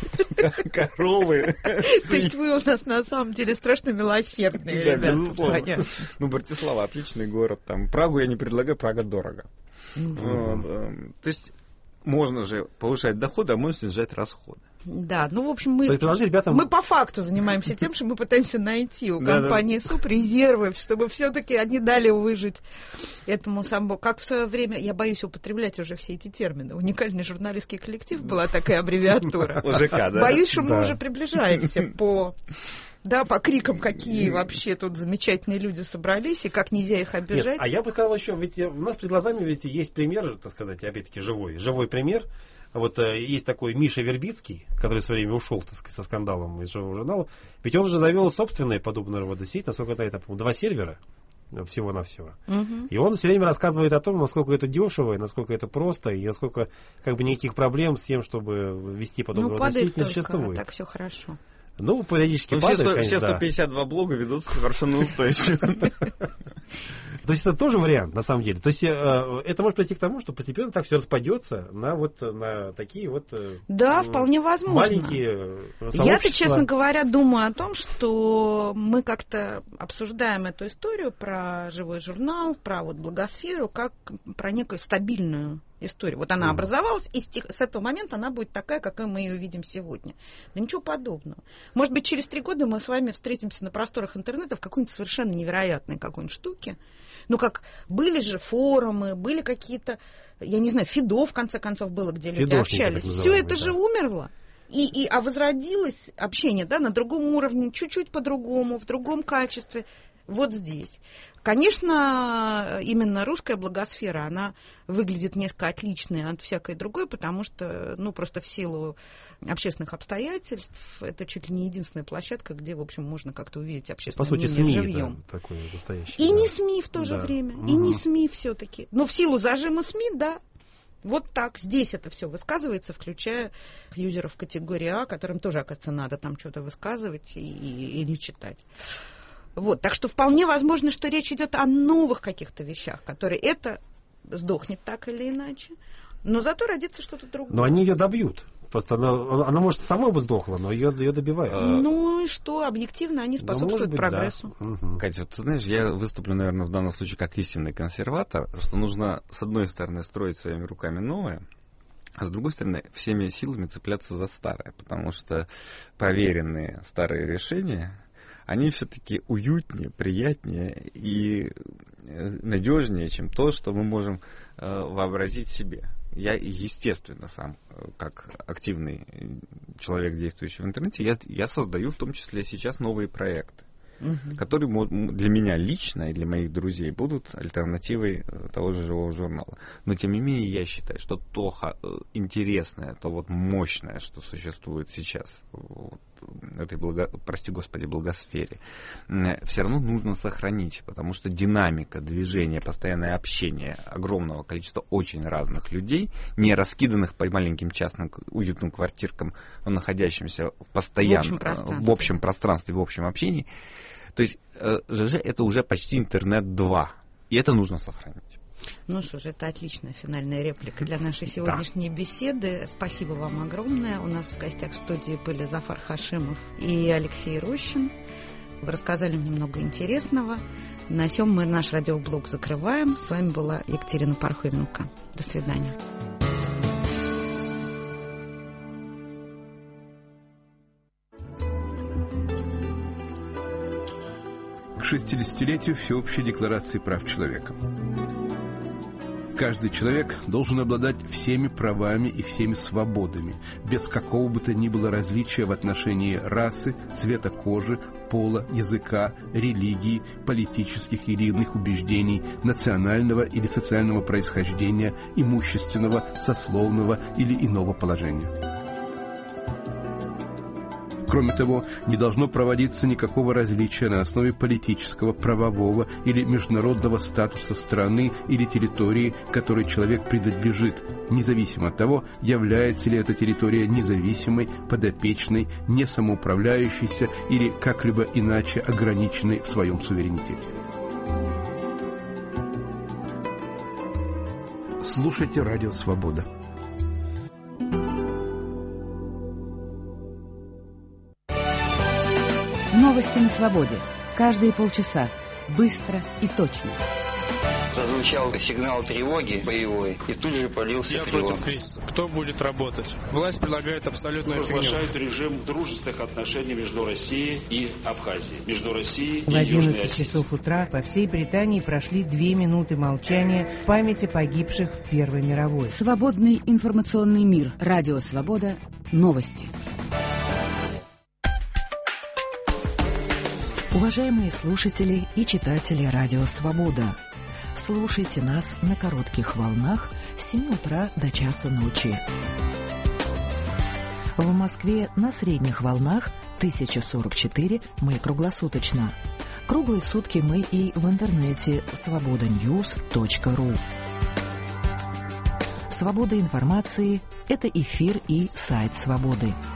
S4: коровы.
S3: То есть вы у нас на самом деле страшно милосердные, ребята.
S4: Братислава отличный город. Прагу я не предлагаю, Прага дорого. То есть можно же повышать доходы, а можно снижать расходы.
S3: Да, в общем, мы по факту занимаемся тем, что мы пытаемся найти у компании СУП резервы, чтобы все-таки они дали выжить этому самому. Как в свое время, я боюсь употреблять уже все эти термины. Уникальный журналистский коллектив была такая аббревиатура.
S4: УЖК, да?
S3: Боюсь, что мы уже приближаемся по крикам, какие вообще тут замечательные люди собрались, и как нельзя их обижать.
S23: Нет, а я бы сказал еще, ведь у нас перед глазами ведь есть пример, так сказать, опять-таки живой пример. Вот есть такой Миша Вербицкий, который в свое время ушел, так сказать, со скандалом из живого журнала. Ведь он же завел собственную подобную рода сеть, насколько я знаю, это, по-моему, 2 сервера всего-навсего. И он все время рассказывает о том, насколько это дешево, и насколько это просто, и насколько никаких проблем с тем, чтобы вести подобную рода сеть, не существует.
S3: Так все хорошо.
S23: Периодически падает, конечно,
S4: все 152 блога ведутся совершенно устойчиво.
S23: То есть это тоже вариант, на самом деле. То есть это может прийти к тому, что постепенно так все распадется на такие
S3: да, вполне возможно.
S23: Маленькие сообщества.
S3: Я-то, честно говоря, думаю о том, что мы как-то обсуждаем эту историю про живой журнал, про благосферу, как про некую стабильную историю. Вот она образовалась, и с этого момента она будет такая, какой мы ее видим сегодня. Но ничего подобного. Может быть, через 3 года мы с вами встретимся на просторах интернета в какой-нибудь совершенно невероятной какой-нибудь штуке. Как были же форумы, были какие-то, я не знаю, ФИДО, в конце концов, было, где люди общались. Все это же умерло. А возродилось общение, на другом уровне, чуть-чуть по-другому, в другом качестве. вот здесь. Конечно, именно русская благосфера, она выглядит несколько отличной от всякой другой, потому что, ну, просто в силу общественных обстоятельств, это чуть ли не единственная площадка, где, в общем, можно как-то увидеть общественное мнение живьем. По сути, СМИ это такое настоящее. И не СМИ в то же время, и не СМИ все-таки. Но в силу зажима СМИ, да, вот так, здесь это все высказывается, включая юзеров категории А, которым тоже, оказывается, надо там что-то высказывать или читать. Вот, так что вполне возможно, что речь идет о новых каких-то вещах, которые это сдохнет так или иначе, но зато родится что-то другое.
S23: Но они ее добьют. Просто она может, сама бы сдохла, но ее добивают.
S3: Ну и что, объективно они способствуют прогрессу.
S4: Да. Катя, вот ты знаешь, я выступлю, наверное, в данном случае как истинный консерватор, что нужно, с одной стороны, строить своими руками новое, а с другой стороны, всеми силами цепляться за старое, потому что проверенные старые решения, они все-таки уютнее, приятнее и надежнее, чем то, что мы можем вообразить себе. Я, естественно, сам, как активный человек, действующий в интернете, я создаю в том числе сейчас новые проекты, которые для меня лично и для моих друзей будут альтернативой того же живого журнала. Но, тем не менее, я считаю, что то интересное, то вот мощное, что существует сейчас в этой, прости господи, благосфере, все равно нужно сохранить, потому что динамика движения, постоянное общение огромного количества очень разных людей, не раскиданных по маленьким частным уютным квартиркам, но находящимся постоянно в общем пространстве, в общем общении. То есть ЖЖ это уже почти интернет 2, и это нужно сохранить.
S3: Ну что ж, это отличная финальная реплика для нашей сегодняшней беседы. Спасибо вам огромное. У нас в гостях в студии были Зафар Хашимов и Алексей Рощин. Вы рассказали мне много интересного. На сём мы наш радиоблог закрываем. С вами была Екатерина Пархоменко. До свидания.
S5: К 60-летию Всеобщей декларации прав человека. Каждый человек должен обладать всеми правами и всеми свободами, без какого бы то ни было различия в отношении расы, цвета кожи, пола, языка, религии, политических или иных убеждений, национального или социального происхождения, имущественного, сословного или иного положения. Кроме того, не должно проводиться никакого различия на основе политического, правового или международного статуса страны или территории, которой человек принадлежит, независимо от того, является ли эта территория независимой, подопечной, несамоуправляющейся или как-либо иначе ограниченной в своем суверенитете. Слушайте Радио Свобода.
S6: Новости на свободе. Каждые полчаса. Быстро и точно.
S7: Зазвучал сигнал тревоги боевой, и тут же полился
S24: Я против кризиса. Кто будет работать? Власть предлагает абсолютную фигню.
S25: Разглашает режим дружественных отношений между Россией и Абхазией. Между Россией
S26: и Южной Осетией. В 11 часов утра по всей Британии прошли 2 минуты молчания в памяти погибших в Первой мировой.
S6: Свободный информационный мир. Радио Свобода. Новости. Уважаемые слушатели и читатели Радио Свобода, слушайте нас на коротких волнах с 7 утра до часу ночи. В Москве на средних волнах 1044 мы круглосуточно. Круглые сутки мы и в интернете svobodanews.ru. Свобода информации – это эфир и сайт Свободы.